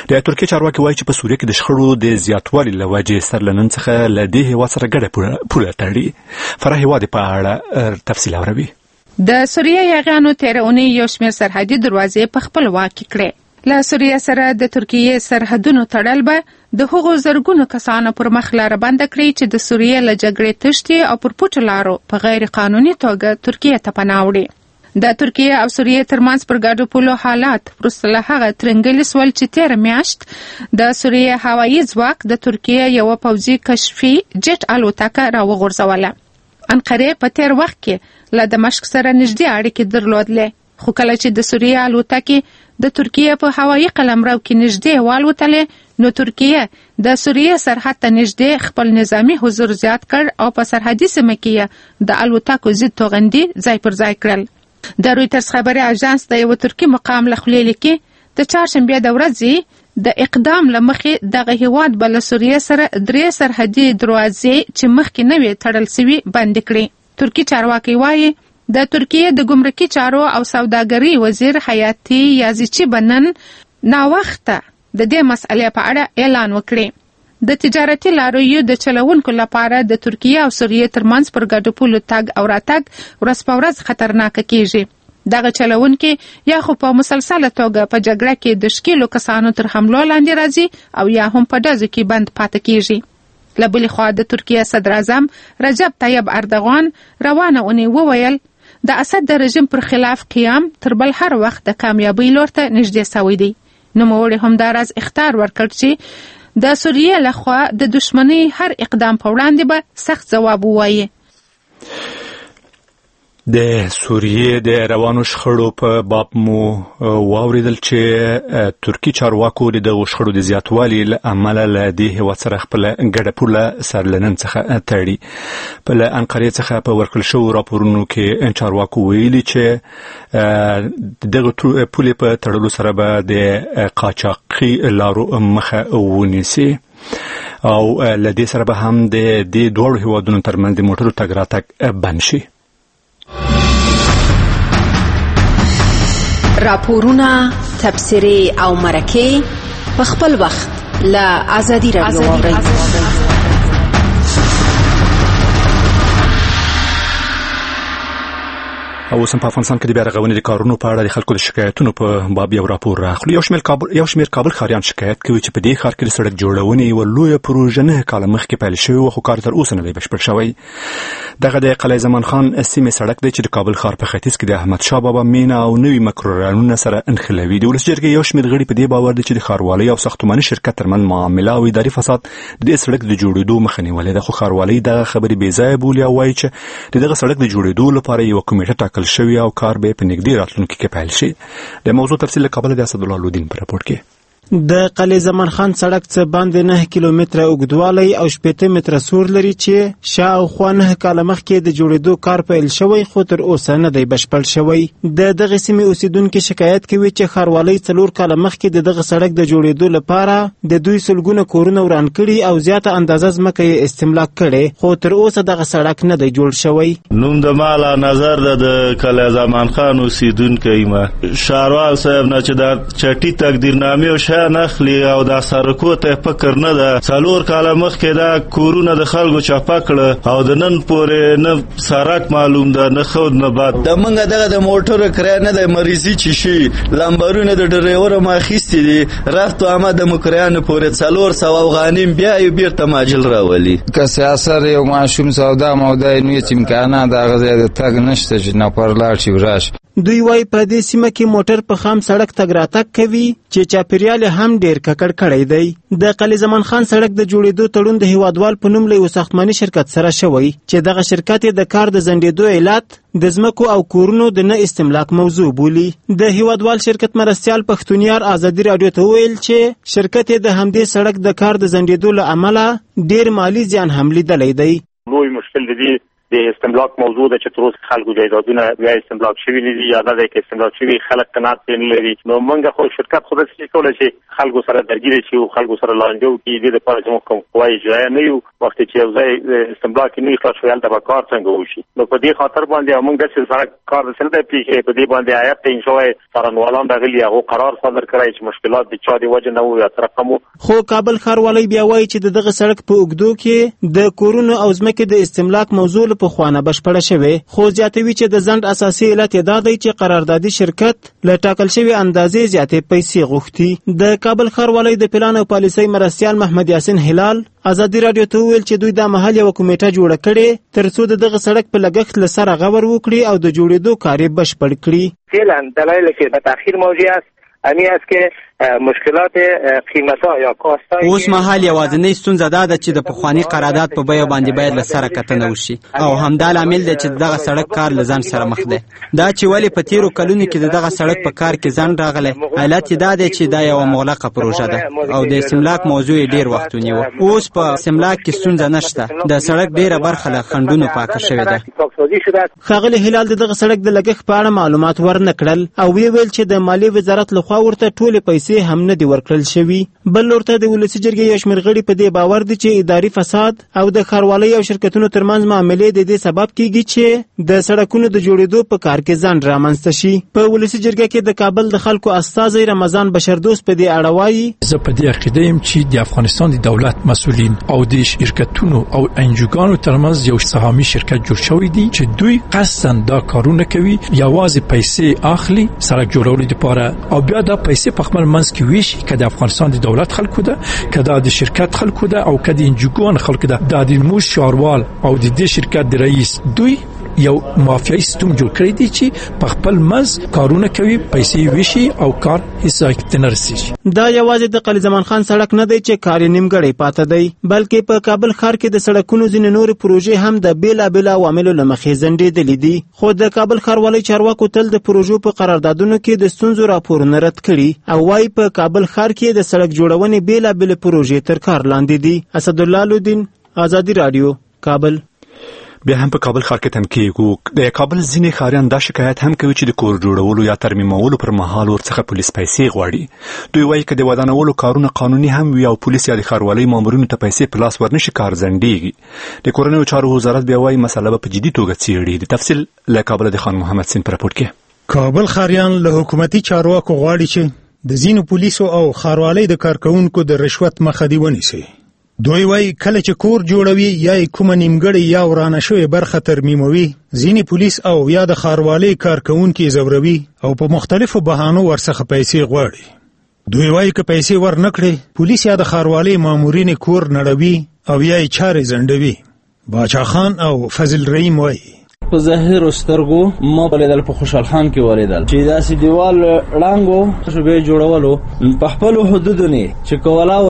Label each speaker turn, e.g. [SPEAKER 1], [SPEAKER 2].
[SPEAKER 1] د ترکیې چارواکي وایي چې په سوریه کې د شخړو د زیاتوالي له وجې سر له نن څخه له دې هېواد سره ګډه پوله تړي. فرح هېواد په اړه تفصیل اوروي.
[SPEAKER 2] د سوریه یاغیانو تېره اونۍ یو شمېر سرحدي دروازې په خپل واک کې کړې. له سوریه سره د ترکیې سرحدونو تړل به د هغو زرګونو کسانو پر مخ لاره بنده کړي چې د سوریې له جګړې تښتي او پر پټو لارو په غیر قانوني توګه ترکیې ته پناه وړي. د ترکیې او سوریې ترمنځ پر ګډو پولو حالات وروسته له هغه ترنګلي سول چې تېره میاشت د سوریې هوایي ځواک د ترکیې یوه پوځي کشفي جټ الوتکه راوغورځوله. انقرې په تېر وخت کې له دمشق سره نږدې اړیکې درلودلې، خو کله چې د سوریې الوتکې د ترکیې په هوایي قلمرو کې نږدې والوتلې نو ترکیې د سوریې سرحد ته نږدې خپل نظامی حضور زیات کړ او په سرحدي سیمه کې د الوتکو ضد توغندي ځای پر ځای کړل. د رویټرز خبري اژانس د یو ترکي مقام له خولې لیکي د چهارشنبې د ورځې د اقدام له مخې دغه هیواد به له سوریې سره 3 سرحدي دروازې چې مخکې نه وي تړل سوي بندې کړي. ترکي چارواکي وایي د ترکیې د ګمرکي چارو او سوداګرۍ وزیر حیاتي یازیچی بنن ناوخته د دې مسئلې په اړه اعلان وکړي. د تجارتي لارویو د چلوونکو لپاره د ترکیې او سوریې ترمنځ پر ګډو پولو تګ او راتګ ورځ په ورځ خطرناک کیږي. دغه چلوونکي یا خو په مسلسله توګه په جګړه کې د شکیلو کسانو تر حملو لاندې راځي او یا هم په ډزو کې بند پاتې کیږي. له بلې خوا د ترکیې صدر اعظم رجب طیب اردوغان روانه اونۍ وویل د اسد د رژیم پر خلاف قیام تر بل هر وخت د کامیابۍ لور ته نږدې سوی دی. نوموړي همداراز اخطار ورکړ چې د سوریې لخوا د دشمنۍ هر اقدام په وړاندې به سخت ځواب ووایي.
[SPEAKER 1] د سوریې د روانو شخړو په باب مو واوریدل چې ترکی چارواکو د دغو شخړو د زیاتوالي له امله له دې هېواد سره خپله ګډه پوله سر له نن څخه تړي. په له انقرې څخه په ورکړل شوو راپورونو کې چارواکو ویلي چې دغه پولې په تړلو سره به د قاچاقي لارو مخه ونیسي او له دې سره به هم د دې دواړو هېوادونو ترمنځ د موټرو تګ راتګ بند شي.
[SPEAKER 3] راپورونه، تبصرې او مرکې په خپل وخت له آزادي رادیو واورئ.
[SPEAKER 1] او اوس هم په افغانستان کې د بیا رغونې د کارونو په اړه د خلکو د شکایتونو په باب یو راپور راخلو. یو شمېر کابل ښاریان شکایت کوي چې په دې ښار کې د سړک جوړونې یوه لویه پروژه 9 کاله مخکې پیل شوې وه، خو کار تر اوسه نه دی بشپړ شوی. دغه د قلعه زمان خان سیمې سړک دی چې د کابل ښار په ختیځ کې د احمدشاه بابا مینه او نوي مکروریانونه سره نښلوي. د ولس جرګې یو شمېر غړي په دې باور دي چې د ښاروالۍ او ساختماني شرکت ترمنځ معامله او اداري فساد د دې سړک د جوړېدو مخه نیولې ده، خو ښاروالۍ دغه خبرې بې ځایه بولي او وایي چې د دغه سړک د جوړېدو لپاره یوه کمیټه ټاکل شوې او کار به په نږدې راتلونکي کې پیل شي. د موضوع تفصیل له کابل د اسدالله لودین په راپور کې.
[SPEAKER 4] د قلعه زمان خان سړک څخه باندې 9 کیلومتره اوږدوالی او 80 متره سور لري چې شاوخوا 9 کاله مخکې د جوړېدو کار پیل شوی، خو تر اوسه نه دی بشپړ شوی. د دغه سیمې اوسیدونکي شکایت کوي چې ښاروالۍ 4 کاله مخکې د دغه سړک د جوړېدو لپاره د دوی سلګونه کورونه وران کړي او زیاته اندازه ځمکه یې استملاک کړي، خو تر اوسه دغه سړک نه دی جوړ شوی.
[SPEAKER 5] نوم د مالا نظر د قلعه زمان خان اوسیدونکی ما شاروال صاحب نه چې د چټي تقدیرنامې او نخلی او د سرکو ته فکر نه ده. 4 کاله مخکې دا کورونه د خلکو چاپه کړه او د نن پورې نه سرک معلوم ده نه خود نه باد.
[SPEAKER 6] د منګه دغه د موټر کرایه نه د مریضي چې شي لمبرونه د ډرایور ما خېستې دي رفت او آمد د مکریانو پورې 400 افغانیم بیا یو بیرته ماجل راولي.
[SPEAKER 7] که سیاست یو معشوم سودا مودا نو چې امکانات د غزا د تګ نشته چې نه پر لاړ شي ورش.
[SPEAKER 4] دوی وايي په دې سیمه کې موټر په خام سړک تګ راتګ کوي چې چاپیریال هم ډیر ککړ کړی دی. د قلعه زمان خان سړک د جوړېدو تړون د هیوادوال په نوم له یو ساختماني شرکت سره شوی چې دغه شرکت د کار د ځنډېدو علت د ځمکو او کورونو د نه استملاک موضوع بولي. د هیوادوال شرکت مرستیال پښتونیار آزادي رادیو ته ویل چې شرکت د همدې سړک د کار د ځنډېدو له امله ډیر مالی زیان هم لیدلی دی.
[SPEAKER 8] لوی مشکل دی د استملاک موضوع د چې تر اوسه خلکو جایدادونه بیا استملاک شوي نه دي یا دا د استملاک شوي خلک قناعت نه لري. نو موږ خو شرکت خو داسې کولای شي خلکو سره درګیري شي او خلکو سره لانجو کې دې لپاره چې موږ کوم قوای اجرایه نه یو وخت چې یو ځای استملاک نه خلاص شوی هلته به کار څنګه وشي. نو په دې خاطر باندې موږ داسې سره کار وسل دی چې په دې باندې آیات ته انشاء څارنوالان دغلي هغه قرار صادر کړی چې مشکلات د چا دی وجه نه وي ترقمو.
[SPEAKER 4] خو کابل ښاروالۍ بیا وایي چې دغه سړک په اوږدو کې د کورونو او ځمکې د استملاک موضوع له پخوانه بشپړه شوې، خو زیاتوي چې د ځنډ اساسي علت یې دا دی چې قراردادي شرکت له ټاکل شوې اندازې زیاتې پیسې غوښتي. د کابل ښاروالۍ د پلان او پالیسۍ مرستیال محمد یاسین هلال ازادي رادیو ته وویل چې دوی دا مهال یو کمیټه جوړه کړې ترڅو دغه سړک په لګښت له سره غور وکړي او د جوړېدو کار یې بشپړ کړي.
[SPEAKER 8] فعلا دلایل که به تأخیر موجه است امی است که مشکلات قیمتا یا کاستا
[SPEAKER 9] اوس مهال یوازینی ستونزه دا ده چې د پخوانی قرارداد په بیه باندې باید له سره کتنه وشي او همدا لامل دی چې دغه سړک کار له ځان سره مخ دی. دا چې ولې په تیرو کلونو کې دغه سړک په کار کې ځان راغلی علت دا دی چې دا یو مغلقه پروژه ده او د استملاک موضوع ډیر وخت ونیو. اوس په استملاک کې ستونزه نشته، د سړک ډیره برخه له خنډونو پاکه شوې ده.
[SPEAKER 4] ښاغلی هلال دغه سړک د لګښت په اړه معلومات ورنکړل او ویل چې د مالیې وزارت لخوا ورته ټولې پیسې هم نه دي ورکړل شوي. بل لور ته د ولسي جرګې یو شمېر غړي په دې باور دي چې اداري فساد او د ښاروالۍ او شرکتونو ترمنځ معاملې د دې سبب کیږي چې د سړکونو د جوړېدو په کار کې ځنډ رامنځته شي. په ولسي جرګه کې د کابل د خلکو استازی رمضان بشردوست په دې اړه وایي
[SPEAKER 10] زه په دې عقیده یم چې د افغانستان د دولت مسؤلین او د شرکتونو او انجوګانو ترمنځ یو سهامي شرکت جوړ شوی دی چې دوی قصداً دا کارونه کوي، یوازې پیسې اخلي سړک جوړولو لپاره او بیا دا پیسې په خپل منځ کې ویشي که د افغانستان د دولت خلکو ده که د شرکت خلکو ده او که د انجوګان خلکو ده. د مو شاروال او د دې شرکت د رئیس دوی یو مافیایي سیستم جوړ کړی دی چې په خپل منځ کارونه کوي، پیسې ویشي او کار هیڅ ته نه رسیږي.
[SPEAKER 4] دا یوازې د قلی زمان خان سړک نه دی چې کار یې نیمګړی پاته دی، بلکې په کابل ښار کې د سړکونو ځینې نورې پروژې هم د بېلابېلو عواملو له مخې ځنډېدلې دي. خو د کابل ښاروالۍ چارواکو تل د پروژو په قراردادونو کې د ستونزو راپورونه رد کړي او وايي په کابل ښار کې د سړک جوړونې بېلابېلې پروژې تر کار لاندې دي. اسدالله لودین، ازادي رادیو، کابل.
[SPEAKER 1] بیا هم په کابل ښار کې تنکیږو. د کابل ځینې ښاریان دا شکایت هم کوي چې د کور جوړولو یا ترمیمولو پر مهال ورڅخه پولیس پیسې غواړي. دوی وایي که د ودانولو کارونه قانوني هم وي او پولیس یا د ښاروالۍ مامورینو ته پیسې په لاس ورنشي کار ځنډېږي. د کورنیو چارو وزارت بیا وایي مسله به په جدي توګه څېړي. د تفصیل له کابله د خان محمد سین په راپورټ کې.
[SPEAKER 11] کابل ښاریان له حکومتي چارواکو غواړي چې د ځینو پولیسو او ښاروالۍ د کارکوونکو د رشوت مخه دې ونیسي. دوی وایي کله چې کور جوړوي یا کومه نیمګړې یا ورانه شوې برخه ترمیموي ځینې پولیس او یا د ښاروالۍ کارکوونکي ځوروي او په مختلفو بهانو ورڅخه پیسې غواړي. دوی وایي که پیسې ورنکړي پولیس یا د ښاروالۍ مامورین کور نړوي او یا یې چارې ځنډوي. باچا خان او فضل رحیم وایي
[SPEAKER 12] په ظاهر سترګو ما ولیدل په خوشحال خان کې ولیدل چې داسې دیوال ړنګو شوبې جوړولو په خپل حدودو نه چې کولا